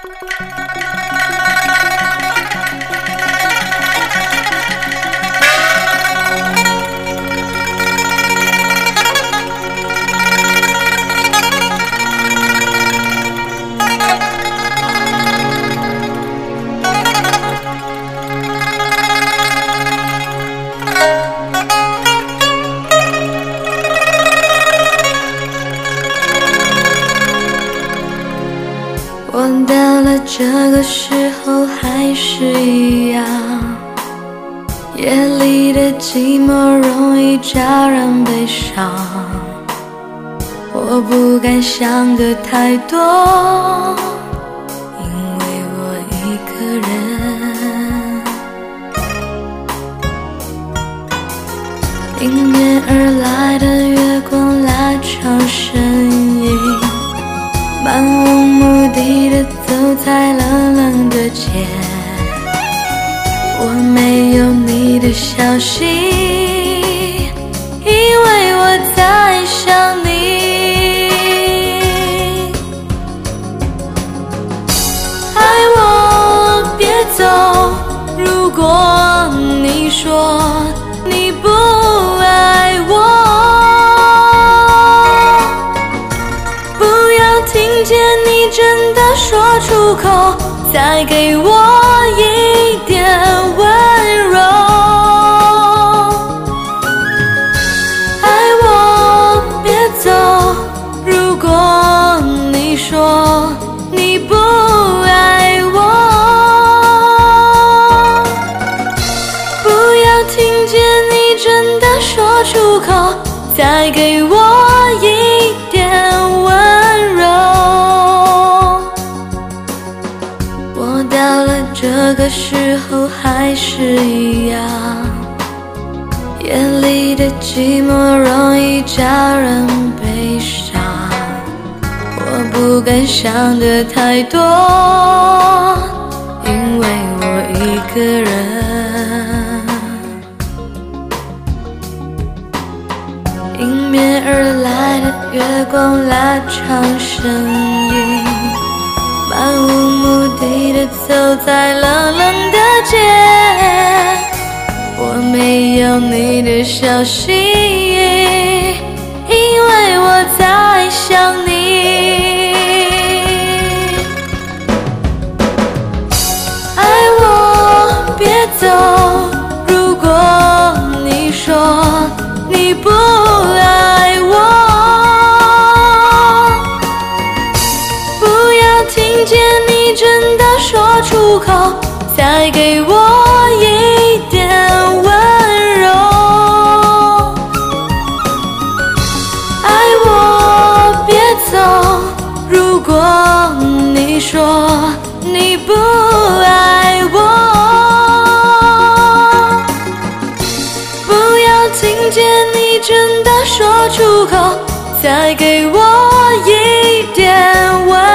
我到了这个时候还是一样，夜里的寂寞容易叫人悲伤。我不敢想的太多，因为我一个人。迎面而来的月光拉长身影，漫无目的地走在冷冷的街，我没有你的消息，因为我在想你。爱我别走，如果你说你不爱我，听见你真的说出口，再给我一点温柔。爱我别走，如果你说你不爱我，不要听见你真的说出口，再给我一点温柔。到了这个时候还是一样，夜里的寂寞容易叫人悲伤。我不敢想的太多，因为我一个人。迎面而来的月光拉长身影，漫无目的地走在冷冷的街，我没有你的消息，因为我在想你。爱我别走，如果你说你不爱我，听见你真的说出口，再给我一点温柔。爱我别走，如果你说你不爱我，不要听见你真的说出口，再给我一点温柔。